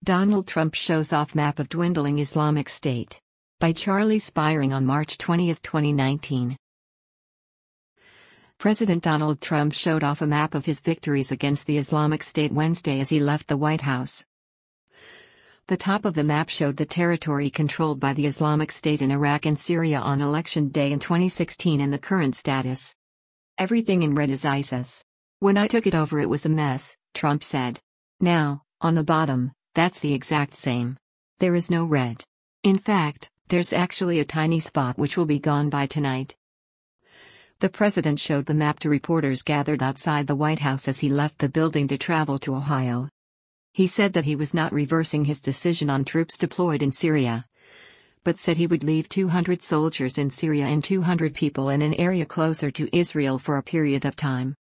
Donald Trump shows off map of dwindling Islamic State. By Charlie Spiring on March 20, 2019. President Donald Trump showed off a map of his victories against the Islamic State Wednesday as he left the White House. The top of the map showed the territory controlled by the Islamic State in Iraq and Syria on Election Day in 2016 and the current status. "Everything in red is ISIS. When I took it over it was a mess," Trump said. "Now, on the bottom, that's the exact same. There is no red. In fact, there's actually a tiny spot which will be gone by tonight." The president showed the map to reporters gathered outside the White House as he left the building to travel to Ohio. He said that he was not reversing his decision on troops deployed in Syria, but said he would leave 200 soldiers in Syria and 200 people in an area closer to Israel for a period of time.